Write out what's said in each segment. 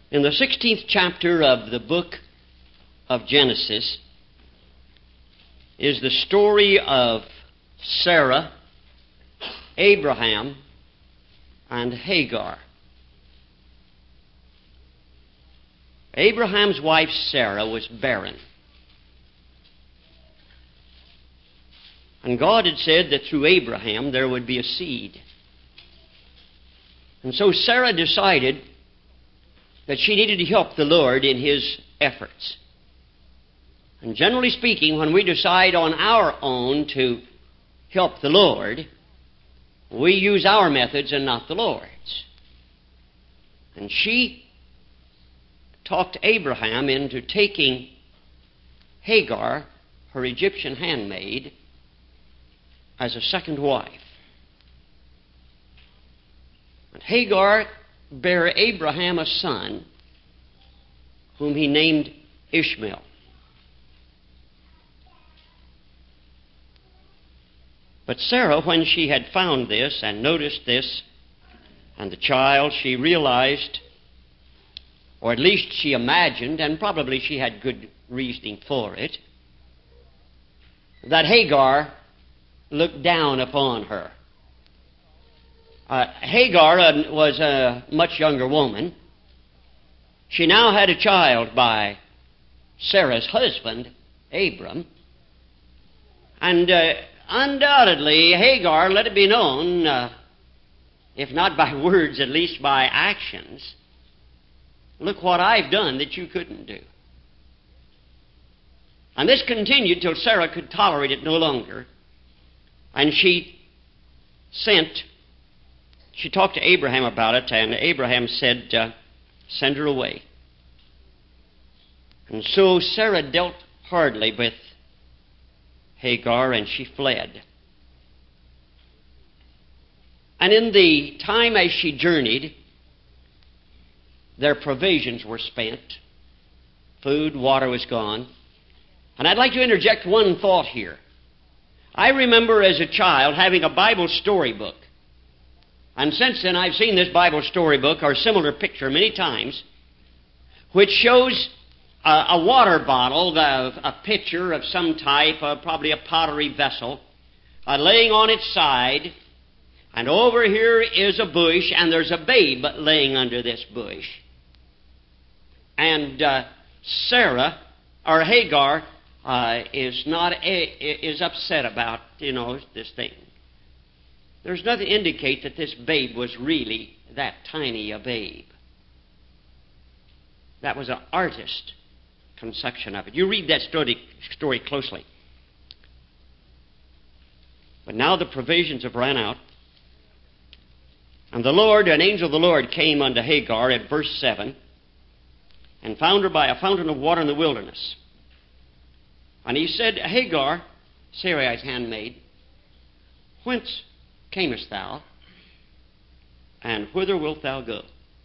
In the 16th chapter of the book of Genesis is the story of Sarah, Abraham, and Hagar. Abraham's wife Sarah was barren. And God had said that through Abraham there would be a seed. And so Sarah decided that she needed to help the Lord in His efforts. And generally speaking, when we decide on our own to help the Lord, we use our methods and not the Lord's. And she talked Abraham into taking Hagar, her Egyptian handmaid, as a second wife. And Hagar bare Abraham a son, whom he named Ishmael. But Sarah, when she had found this and noticed this, and the child, she realized, or at least she imagined, and probably she had good reasoning for it, that Hagar looked down upon her. Hagar was a much younger woman. She now had a child by Sarah's husband, Abram. And undoubtedly, Hagar let it be known, if not by words, at least by actions, look what I've done that you couldn't do. And this continued till Sarah could tolerate it no longer. And she talked to Abraham about it, and Abraham said, send her away. And so Sarah dealt hardly with Hagar, and she fled. And in the time as she journeyed, their provisions were spent. Food, water was gone. And I'd like to interject one thought here. I remember as a child having a Bible storybook. And since then I've seen this Bible storybook or similar picture many times, which shows a water bottle, a pitcher of some type, probably a pottery vessel, laying on its side, and over here is a bush, and there's a babe laying under this bush. And Sarah, or Hagar, is upset about, this thing. There's nothing to indicate that this babe was really that tiny a babe. That was an artist conception of it. You read that story closely. But now the provisions have run out. And an angel of the Lord came unto Hagar at verse 7 and found her by a fountain of water in the wilderness. And he said, Hagar, Sarai's handmaid, whence camest thou, and whither wilt thou go?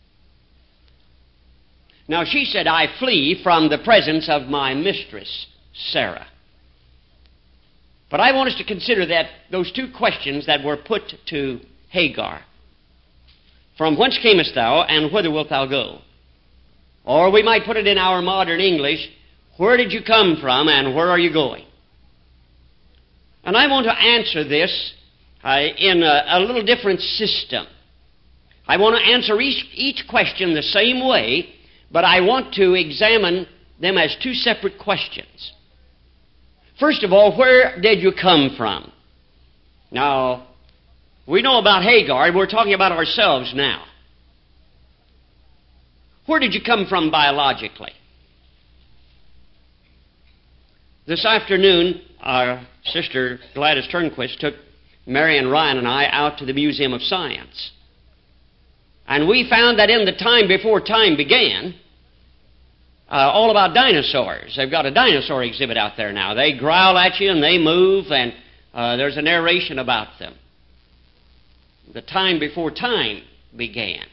Now she said, I flee from the presence of my mistress, Sarah. But I want us to consider that those two questions that were put to Hagar. From whence camest thou, and whither wilt thou go? Or we might put it in our modern English, where did you come from, and where are you going? And I want to answer this in a little different system. I want to answer each question the same way, but I want to examine them as two separate questions. First of all, where did you come from? Now, we know about Hagar, and we're talking about ourselves now. Where did you come from biologically? This afternoon, our sister Gladys Turnquist took Mary and Ryan and I out to the Museum of Science. And we found that in the time before time began, all about dinosaurs. They've got a dinosaur exhibit out there now. They growl at you and they move, and there's a narration about them. The time before time began.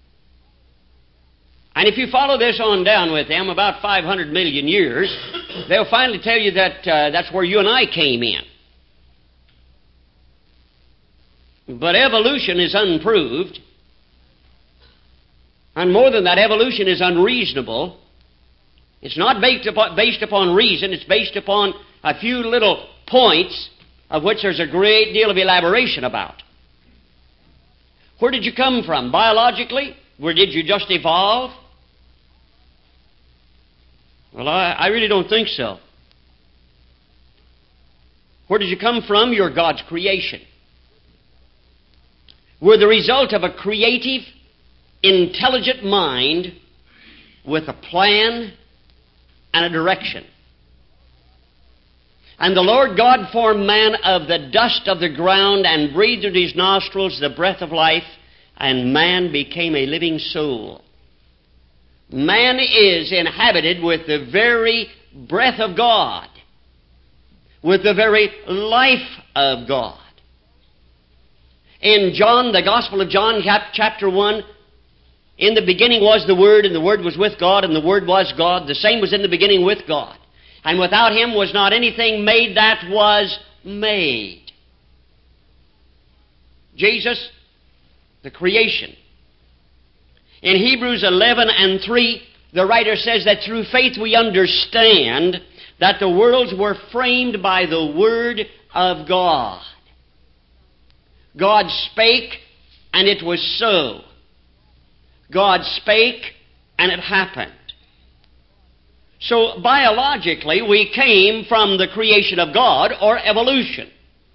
And if you follow this on down with them, about 500 million years, they'll finally tell you that that's where you and I came in. But evolution is unproved. And more than that, evolution is unreasonable. It's not based upon reason. It's based upon a few little points of which there's a great deal of elaboration about. Where did you come from? Biologically? Where did you just evolve? Well, I really don't think so. Where did you come from? You're God's creation. We're the result of a creative, intelligent mind with a plan and a direction. And the Lord God formed man of the dust of the ground and breathed into his nostrils the breath of life, and man became a living soul. Man is inhabited with the very breath of God, with the very life of God. In John, the Gospel of John, chapter 1, in the beginning was the Word, and the Word was with God, and the Word was God. The same was in the beginning with God. And without Him was not anything made that was made. Jesus, the creation. In Hebrews 11 and 3, the writer says that through faith we understand that the worlds were framed by the Word of God. God spake, and it was so. God spake, and it happened. So, biologically, we came from the creation of God, or evolution.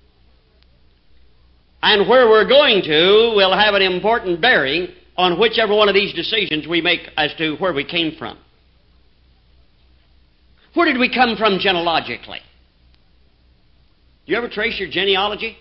And where we're going to will have an important bearing on whichever one of these decisions we make as to where we came from. Where did we come from genealogically? Do you ever trace your genealogy?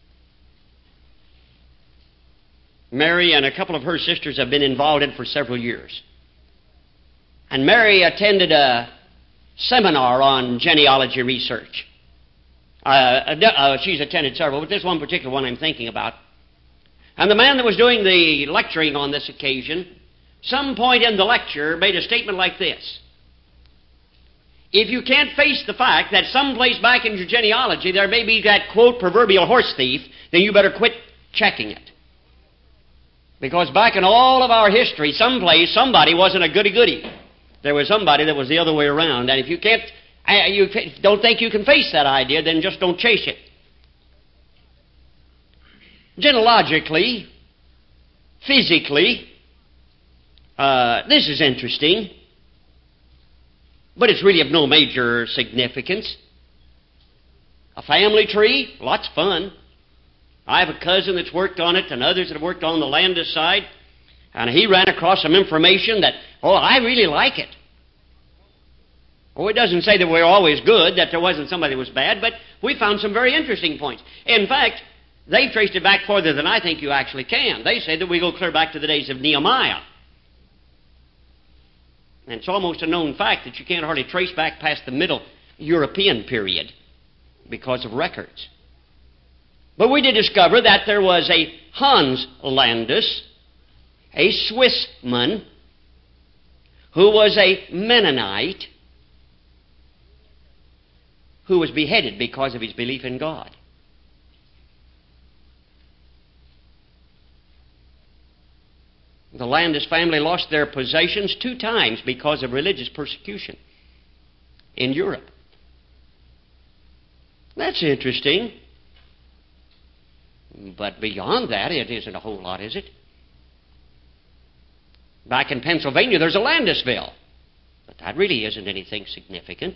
Mary and a couple of her sisters have been involved in it for several years. And Mary attended a seminar on genealogy research. She's attended several, but this one particular one I'm thinking about. And the man that was doing the lecturing on this occasion, some point in the lecture, made a statement like this. If you can't face the fact that someplace back in your genealogy there may be that, quote, proverbial horse thief, then you better quit checking it. Because back in all of our history, someplace, somebody wasn't a goody-goody. There was somebody that was the other way around. And if you don't think you can face that idea, then just don't chase it. Genealogically, physically, this is interesting, but it's really of no major significance. A family tree, lots of fun. I have a cousin that's worked on it and others that have worked on the Landis side, and he ran across some information that, I really like it. It doesn't say that we're always good, that there wasn't somebody that was bad, but we found some very interesting points. In fact, they've traced it back farther than I think you actually can. They say that we go clear back to the days of Nehemiah. And it's almost a known fact that you can't hardly trace back past the Middle European period because of records. But we did discover that there was a Hans Landis, a Swissman, who was a Mennonite, who was beheaded because of his belief in God. The Landis family lost their possessions 2 times because of religious persecution in Europe. That's interesting. But beyond that, it isn't a whole lot, is it? Back in Pennsylvania, there's a Landisville. But that really isn't anything significant.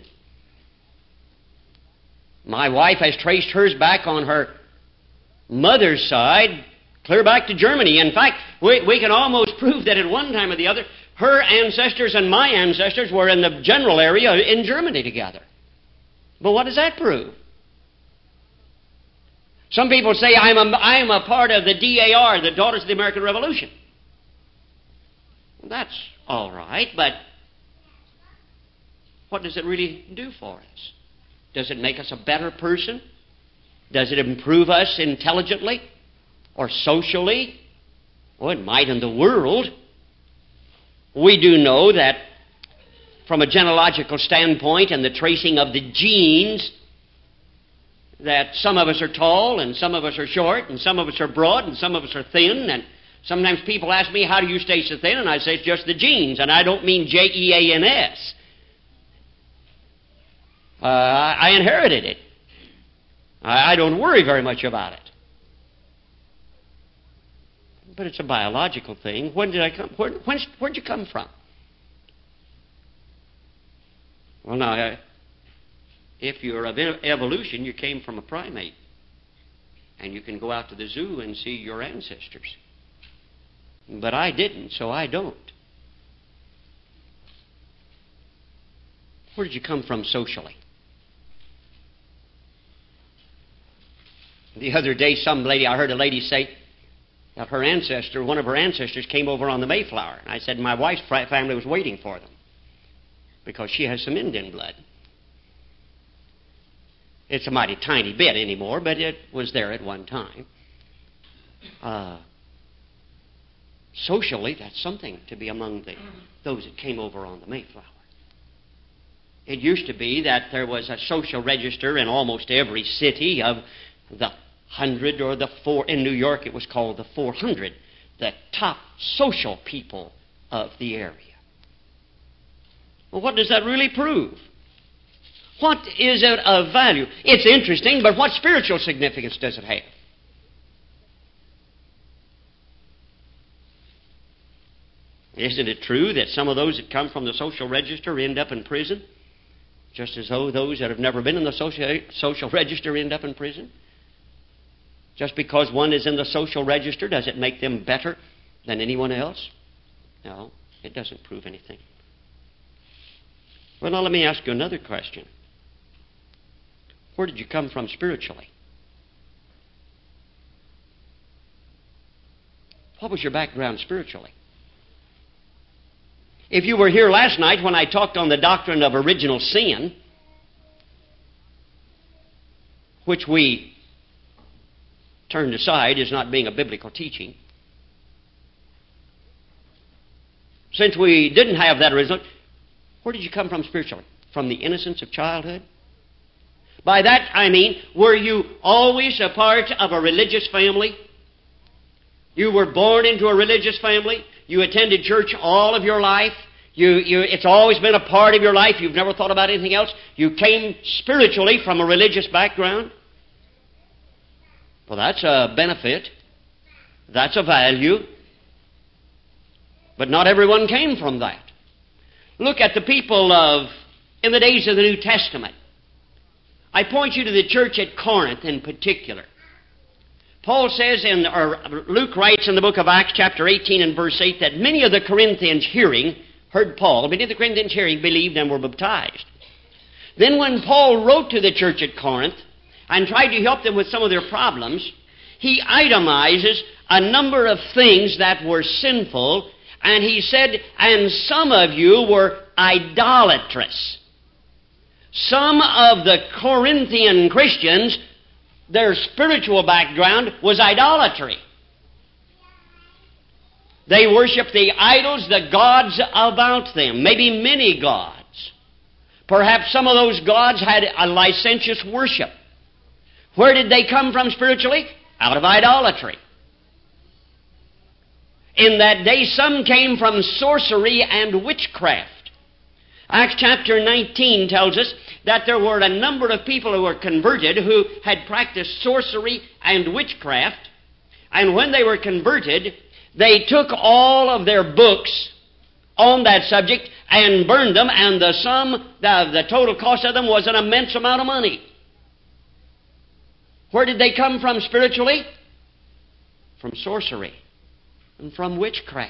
My wife has traced hers back on her mother's side, clear back to Germany. In fact, we can almost prove that at one time or the other, her ancestors and my ancestors were in the general area in Germany together. But what does that prove? Some people say, I'm a part of the DAR, the Daughters of the American Revolution. Well, that's all right, but what does it really do for us? Does it make us a better person? Does it improve us intelligently or socially? Well, it might in the world. We do know that from a genealogical standpoint and the tracing of the genes, that some of us are tall and some of us are short and some of us are broad and some of us are thin and Sometimes people ask me, how do you stay so thin? And I say, it's just the genes, and I don't mean Jeans. I inherited it. I don't worry very much about it. But it's a biological thing. When did I come? Where'd you come from? Well, now, if you're of evolution, you came from a primate. And you can go out to the zoo and see your ancestors. But I didn't, so I don't. Where did you come from socially? The other day, I heard a lady say that one of her ancestors came over on the Mayflower. And I said my wife's family was waiting for them because she has some Indian blood. It's a mighty tiny bit anymore, but it was there at one time. Socially, that's something to be among those that came over on the Mayflower. It used to be that there was a social register in almost every city of the 100 or the 4. In New York, it was called the 400, the top social people of the area. Well, what does that really prove? What is it of value? It's interesting, but what spiritual significance does it have? Isn't it true that some of those that come from the social register end up in prison? Just as though those that have never been in the social register end up in prison? Just because one is in the social register, does it make them better than anyone else? No, it doesn't prove anything. Well, now let me ask you another question. Where did you come from spiritually? What was your background spiritually? If you were here last night when I talked on the doctrine of original sin, which we turned aside as not being a biblical teaching, since we didn't have that original, where did you come from spiritually? From the innocence of childhood? By that I mean, were you always a part of a religious family? You were born into a religious family? You attended church all of your life? It's always been a part of your life? You've never thought about anything else? You came spiritually from a religious background? Well, that's a benefit. That's a value. But not everyone came from that. Look at the people in the days of the New Testament. I point you to the church at Corinth in particular. Paul says, Luke writes in the book of Acts chapter 18 and verse 8, that many of the Corinthians heard Paul, many of the Corinthians hearing believed and were baptized. Then when Paul wrote to the church at Corinth and tried to help them with some of their problems, he itemizes a number of things that were sinful, and he said, and some of you were idolatrous. Some of the Corinthian Christians, their spiritual background was idolatry. They worshiped the idols, the gods about them, maybe many gods. Perhaps some of those gods had a licentious worship. Where did they come from spiritually? Out of idolatry. In that day, some came from sorcery and witchcraft. Acts chapter 19 tells us that there were a number of people who were converted who had practiced sorcery and witchcraft. And when they were converted, they took all of their books on that subject and burned them, and the total cost of them was an immense amount of money. Where did they come from spiritually? From sorcery and from witchcraft.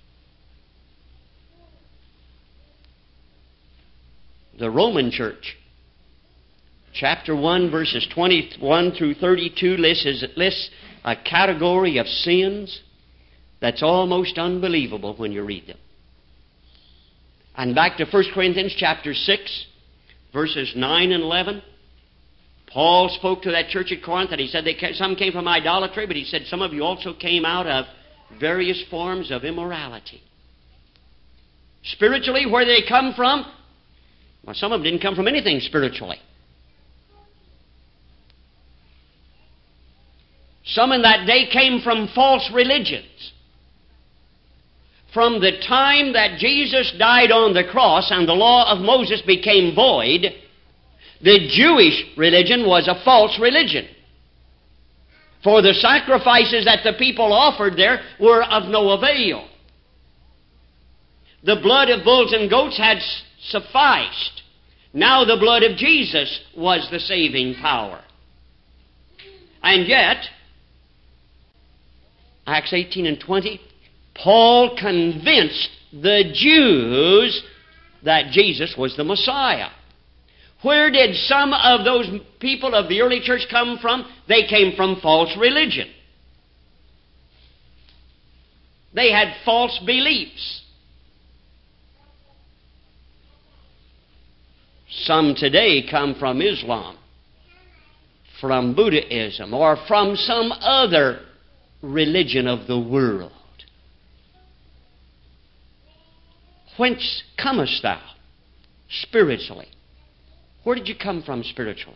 The Roman Church, chapter 1, verses 21 through 32, lists a category of sins that's almost unbelievable when you read them. And back to 1 Corinthians chapter 6, verses 9 and 11, Paul spoke to that church at Corinth, and he said some came from idolatry, but he said some of you also came out of various forms of immorality. Spiritually, where did they come from? Well, some of them didn't come from anything spiritually. Some in that day came from false religions. from the time that Jesus died on the cross and the law of Moses became void, the Jewish religion was a false religion. For the sacrifices that the people offered there were of no avail. The blood of bulls and goats had sufficed. Now the blood of Jesus was the saving power. And yet, Acts 18 and 20, Paul convinced the Jews that Jesus was the Messiah. Where did some of those people of the early church come from? They came from false religion. They had false beliefs. Some today come from Islam, from Buddhism, or from some other religion of the world. Whence comest thou spiritually? Where did you come from spiritually?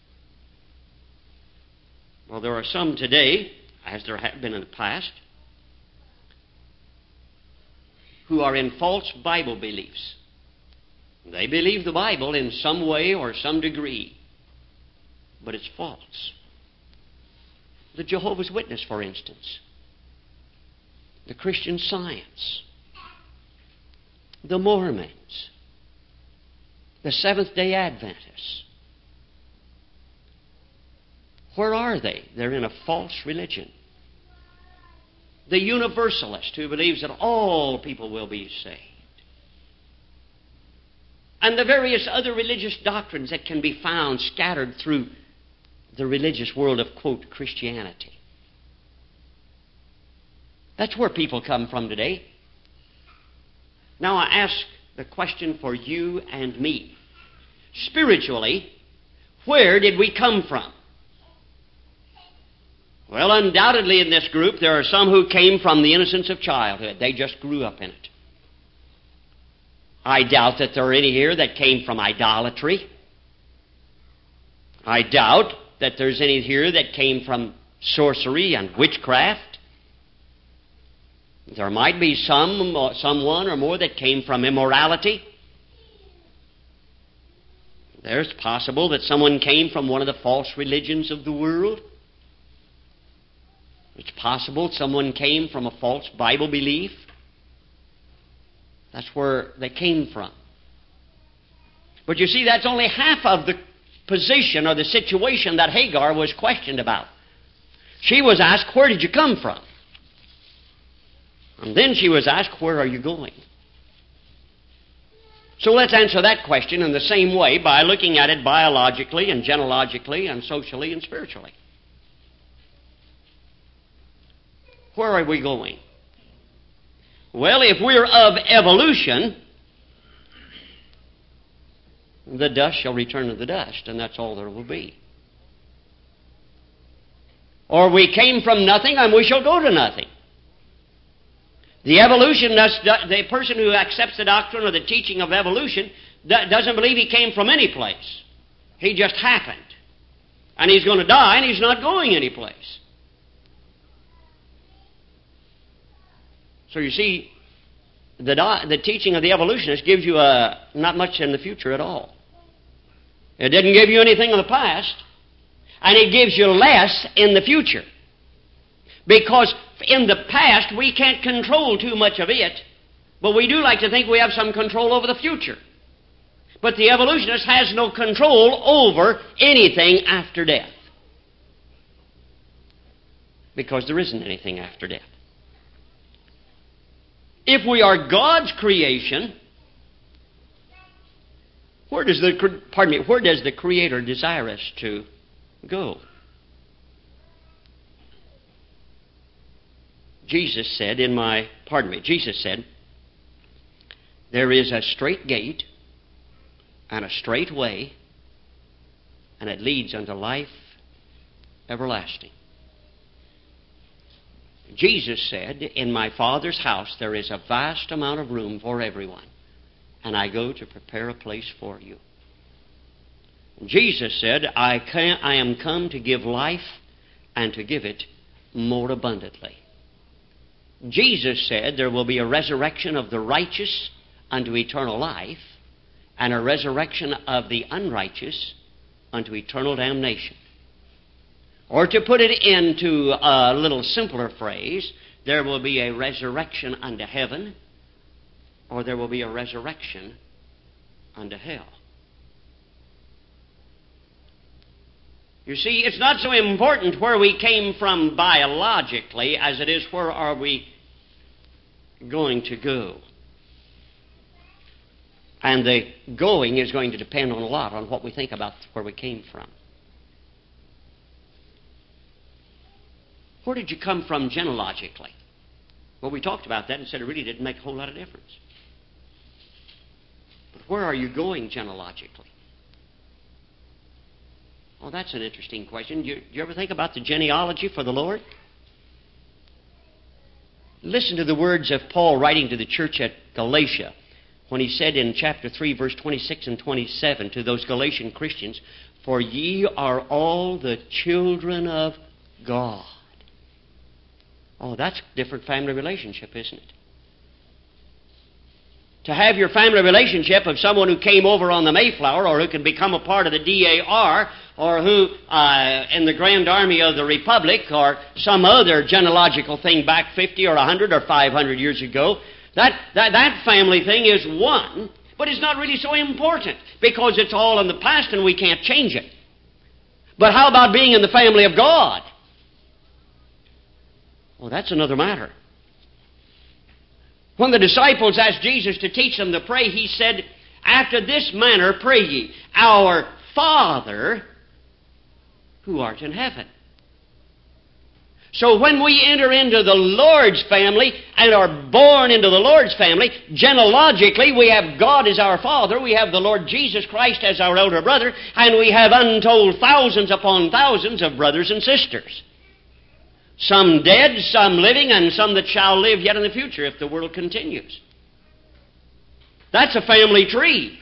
Well, there are some today, as there have been in the past, who are in false Bible beliefs. They believe the Bible in some way or some degree, but it's false. The Jehovah's Witness, for instance, the Christian Science, the Mormons, the Seventh-day Adventists. Where are they? They're in a false religion. The Universalist, who believes that all people will be saved. And the various other religious doctrines that can be found scattered through the religious world of, quote, Christianity. That's where people come from today. Now I ask the question for you and me. Spiritually, where did we come from? Well, undoubtedly in this group there are some who came from the innocence of childhood. They just grew up in it. I doubt that there are any here that came from idolatry. I doubt that there's any here that came from sorcery and witchcraft. There might be someone or more that came from immorality. There's possible that someone came from one of the false religions of the world. It's possible someone came from a false Bible belief. That's where they came from. But you see, that's only half of the position or the situation that Hagar was questioned about. She was asked, where did you come from? And then she was asked, where are you going? So let's answer that question in the same way by looking at it biologically and genealogically and socially and spiritually. Where are we going? Well, if we're of evolution, the dust shall return to the dust, and that's all there will be. Or we came from nothing, and we shall go to nothing. The evolutionist, the person who accepts the doctrine or the teaching of evolution, doesn't believe he came from any place. He just happened. And he's going to die, and he's not going anyplace. So you see, the teaching of the evolutionist gives you not much in the future at all. It didn't give you anything in the past, and it gives you less in the future. Because in the past, we can't control too much of it, but we do like to think we have some control over the future. But the evolutionist has no control over anything after death. Because there isn't anything after death. If we are God's creation, where does the Creator desire us to go? Jesus said, there is a straight gate and a straight way, and it leads unto life everlasting. Jesus said, in my Father's house there is a vast amount of room for everyone, and I go to prepare a place for you. Jesus said, I am come to give life and to give it more abundantly. Jesus said there will be a resurrection of the righteous unto eternal life, and a resurrection of the unrighteous unto eternal damnation. Or to put it into a little simpler phrase, there will be a resurrection unto heaven, or there will be a resurrection unto hell. You see, it's not so important where we came from biologically as it is where are we going to go. And the going is going to depend on a lot on what we think about where we came from. Where did you come from genealogically? Well, we talked about that and said it really didn't make a whole lot of difference. But where are you going genealogically? Oh, that's an interesting question. Do you ever think about the genealogy for the Lord? Listen to the words of Paul writing to the church at Galatia when he said in chapter 3, verse 26 and 27 to those Galatian Christians, "For ye are all the children of God." Oh, that's a different family relationship, isn't it? To have your family relationship of someone who came over on the Mayflower or who can become a part of the DAR or who in the Grand Army of the Republic or some other genealogical thing back 50 or 100 or 500 years ago, that family thing is one, but it's not really so important because it's all in the past and we can't change it. But how about being in the family of God? Well, that's another matter. When the disciples asked Jesus to teach them to pray, He said, "After this manner pray ye, Our Father who art in heaven." So when we enter into the Lord's family and are born into the Lord's family, genealogically we have God as our Father, we have the Lord Jesus Christ as our elder brother, and we have untold thousands upon thousands of brothers and sisters. Some dead, some living, and some that shall live yet in the future if the world continues. That's a family tree.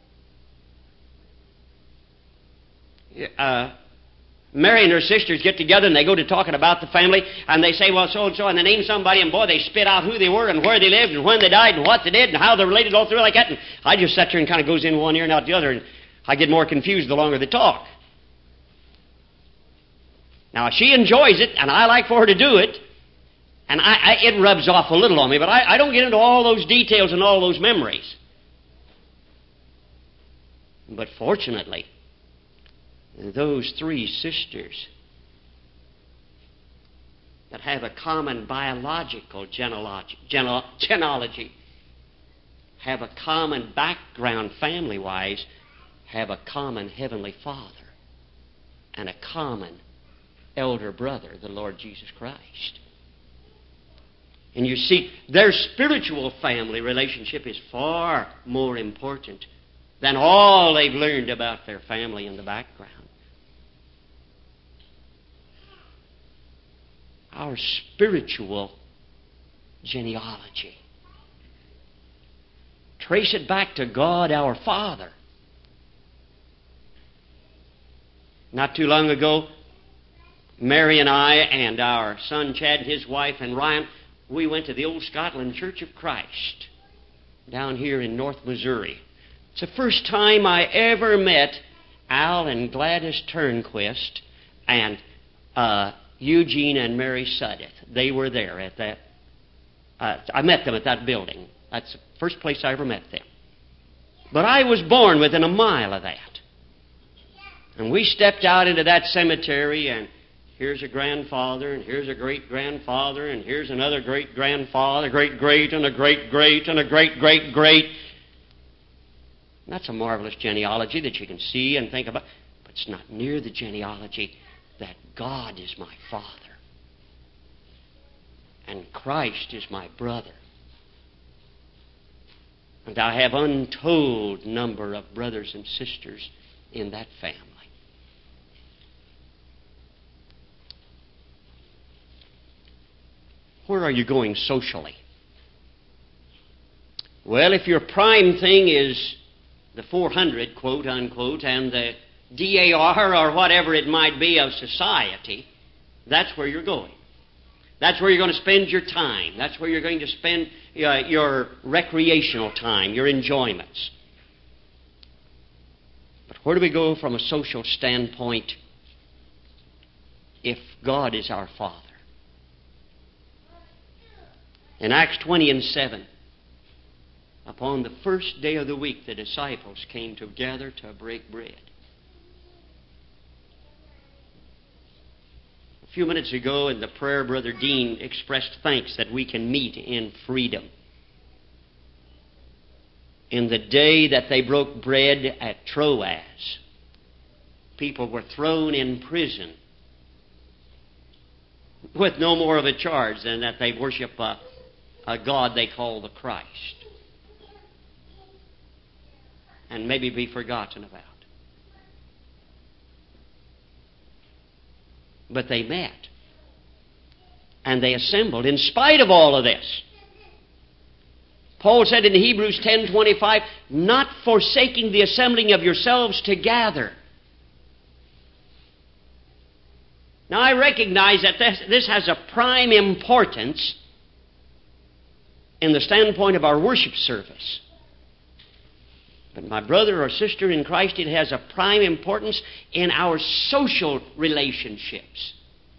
Mary and her sisters get together and they go to talking about the family and they say, well, so-and-so, and they name somebody, and boy, they spit out who they were and where they lived and when they died and what they did and how they're related all through like that. And I just sat there and kind of goes in one ear and out the other, and I get more confused the longer they talk. Now, she enjoys it, and I like for her to do it, and it rubs off a little on me, but I don't get into all those details and all those memories. But fortunately, those three sisters that have a common biological genealogy, have a common background family-wise, have a common Heavenly Father and a common elder brother, the Lord Jesus Christ. And you see, their spiritual family relationship is far more important than all they've learned about their family in the background. Our spiritual genealogy. Trace it back to God our Father. Not too long ago, Mary and I and our son Chad, his wife, and Ryan, we went to the Old Scotland Church of Christ down here in North Missouri. It's the first time I ever met Al and Gladys Turnquist and Eugene and Mary Suddeth. They were there at that. I met them at that building. That's the first place I ever met them. But I was born within a mile of that. And we stepped out into that cemetery, and here's a grandfather, and here's a great-grandfather, and here's another great-grandfather, great-great, and a great-great, and a great-great-great. That's a marvelous genealogy that you can see and think about. But it's not near the genealogy that God is my Father and Christ is my brother. And I have untold number of brothers and sisters in that family. Where are you going socially? Well, if your prime thing is the 400, quote unquote, and the DAR or whatever it might be of society, that's where you're going. That's where you're going to spend your time. That's where you're going to spend your recreational time, your enjoyments. But where do we go from a social standpoint if God is our Father? In Acts 20:7, upon the first day of the week, the disciples came together to break bread. A few minutes ago in the prayer, Brother Dean expressed thanks that we can meet in freedom. In the day that they broke bread at Troas, people were thrown in prison with no more of a charge than that they worship a God they call the Christ and maybe be forgotten about. But they met and they assembled in spite of all of this. Paul said in Hebrews 10:25, not forsaking the assembling of yourselves together. Now I recognize that this has a prime importance in the standpoint of our worship service. But my brother or sister in Christ, it has a prime importance in our social relationships.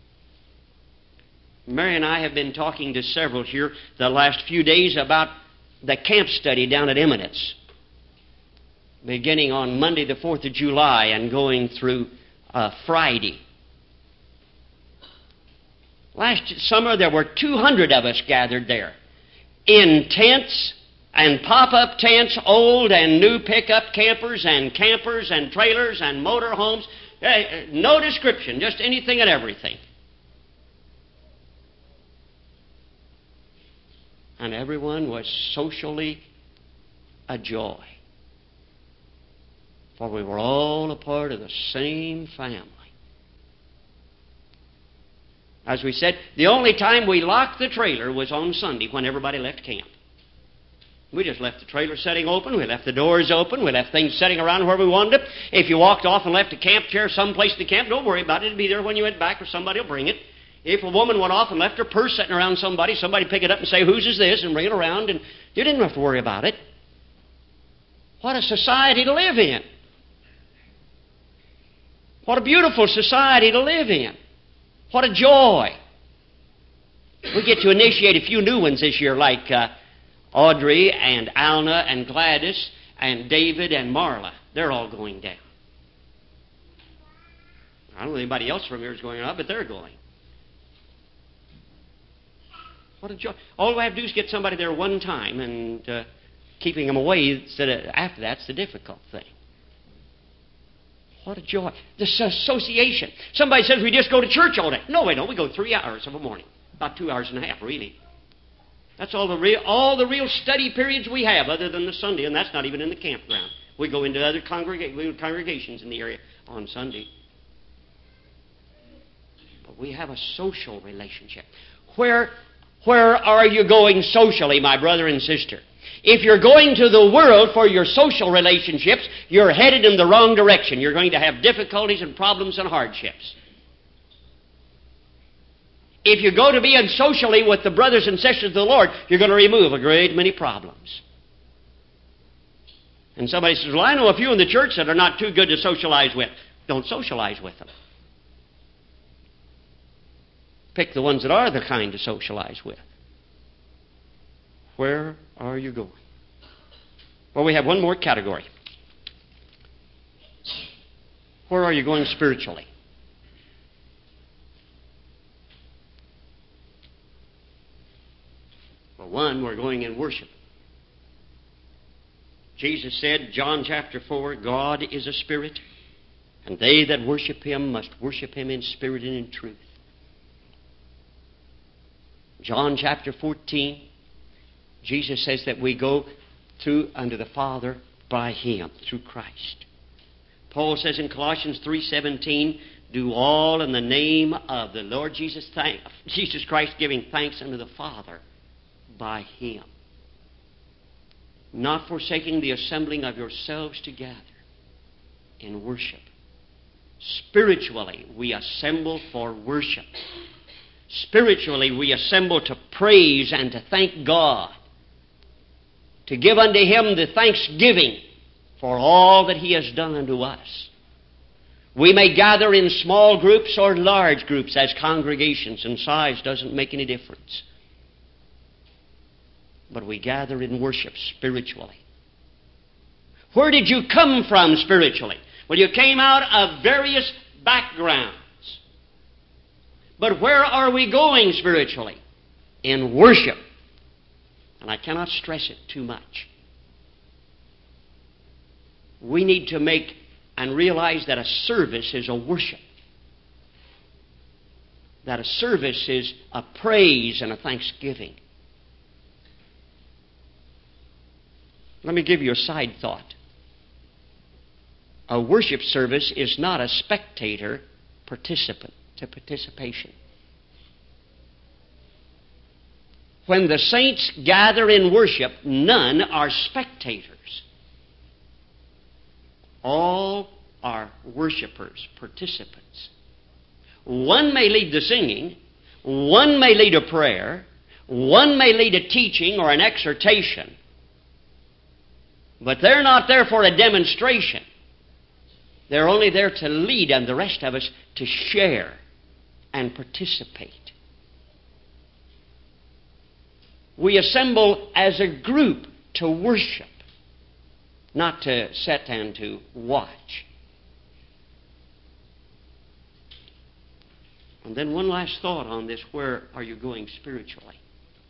Mary and I have been talking to several here the last few days about the camp study down at Eminence, beginning on Monday the 4th of July and going through Friday. Last summer there were 200 of us gathered there in tents and pop-up tents, old and new pickup campers and trailers and motor homes. No description, just anything and everything. And everyone was socially a joy. For we were all a part of the same family. As we said, the only time we locked the trailer was on Sunday when everybody left camp. We just left the trailer setting open. We left the doors open. We left things setting around where we wanted it. If you walked off and left a camp chair someplace in the camp, don't worry about it. It'll be there when you went back or somebody will bring it. If a woman went off and left her purse sitting around somebody pick it up and say, whose is this? And bring it around, and you didn't have to worry about it. What a society to live in. What a beautiful society to live in. What a joy. We get to initiate a few new ones this year, like Audrey and Alna and Gladys and David and Marla. They're all going down. I don't know anybody else from here is going out, but they're going. What a joy. All we have to do is get somebody there one time, and keeping them away after that's the difficult thing. What a joy. This association. Somebody says we just go to church all day. No, we don't. We go 3 hours of a morning. About 2 hours and a half, really. That's all the real study periods we have, other than the Sunday, and that's not even in the campground. We go into other congregations in the area on Sunday. But we have a social relationship. Where are you going socially, my brother and sister? If you're going to the world for your social relationships, you're headed in the wrong direction. You're going to have difficulties and problems and hardships. If you go to be socially with the brothers and sisters of the Lord, you're going to remove a great many problems. And somebody says, well, I know a few in the church that are not too good to socialize with. Don't socialize with them. Pick the ones that are the kind to socialize with. Where are you going? Well, we have one more category. Where are you going spiritually? Well, one, we're going in worship. Jesus said, John chapter 4, God is a spirit, and they that worship Him must worship Him in spirit and in truth. John chapter 14, Jesus says that we go through unto the Father by Him, through Christ. Paul says in Colossians 3:17, do all in the name of the Lord Jesus Christ, giving thanks unto the Father by Him. Not forsaking the assembling of yourselves together in worship. Spiritually, we assemble for worship. Spiritually, we assemble to praise and to thank God, to give unto Him the thanksgiving for all that He has done unto us. We may gather in small groups or large groups as congregations, and size doesn't make any difference. But we gather in worship spiritually. Where did you come from spiritually? Well, you came out of various backgrounds. But where are we going spiritually? In worship. And I cannot stress it too much. We need to make and realize that a service is a worship. That a service is a praise and a thanksgiving. Let me give you a side thought. A worship service is not a spectator participation. When the saints gather in worship, none are spectators. All are worshipers, participants. One may lead the singing, one may lead a prayer, one may lead a teaching or an exhortation, but they're not there for a demonstration. They're only there to lead, and the rest of us to share and participate. We assemble as a group to worship, not to sit and to watch. And then one last thought on this. Where are you going spiritually?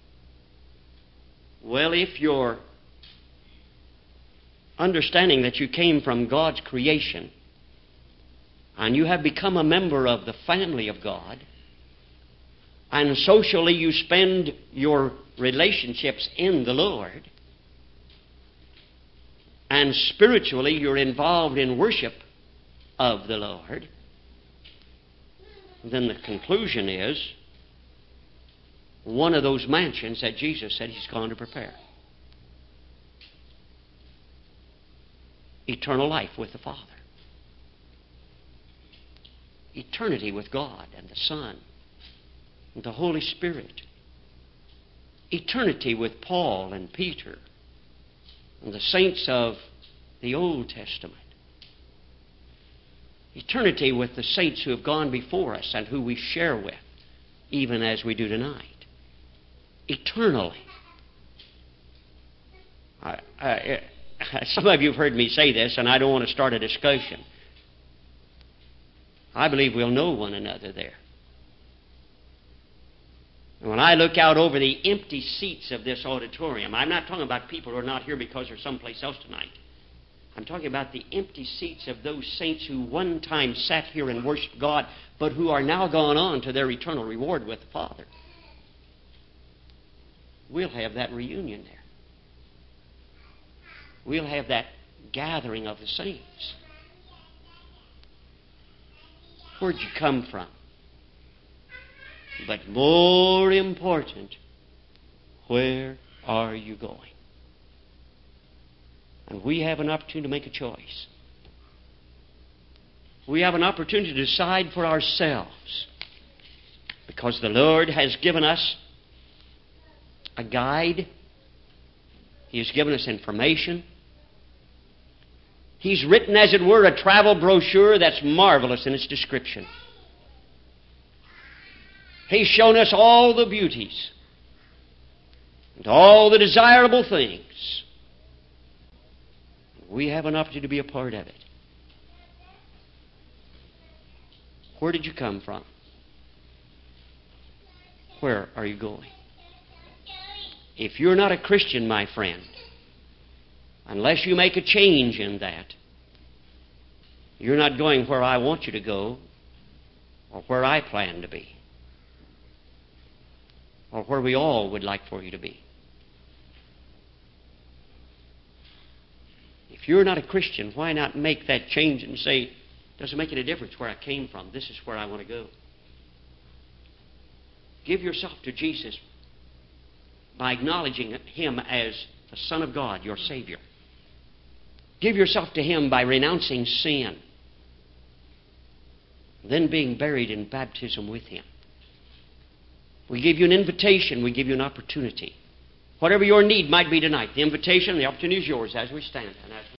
Well, if you're understanding that you came from God's creation and you have become a member of the family of God, and socially you spend your relationships in the Lord, and spiritually you're involved in worship of the Lord, then the conclusion is one of those mansions that Jesus said He's gone to prepare. Eternal life with the Father. Eternity with God and the Son and the Holy Spirit. Eternity with Paul and Peter and the saints of the Old Testament. Eternity with the saints who have gone before us and who we share with, even as we do tonight. Eternally. Some of you have heard me say this, and I don't want to start a discussion. I believe we'll know one another there. And when I look out over the empty seats of this auditorium, I'm not talking about people who are not here because they're someplace else tonight. I'm talking about the empty seats of those saints who one time sat here and worshiped God, but who are now gone on to their eternal reward with the Father. We'll have that reunion there. We'll have that gathering of the saints. Where'd you come from? But more important, where are you going? And we have an opportunity to make a choice. We have an opportunity to decide for ourselves, because the Lord has given us a guide. He has given us information. He's written, as it were, a travel brochure that's marvelous in its description. He's shown us all the beauties and all the desirable things. We have an opportunity to be a part of it. Where did you come from? Where are you going? If you're not a Christian, my friend, unless you make a change in that, you're not going where I want you to go, or where I plan to be, or where we all would like for you to be. If you're not a Christian, why not make that change and say, doesn't make any difference where I came from. This is where I want to go. Give yourself to Jesus by acknowledging Him as the Son of God, your Savior. Give yourself to Him by renouncing sin, then being buried in baptism with Him. We give you an invitation. We give you an opportunity. Whatever your need might be tonight, the invitation, the opportunity is yours as we stand and as we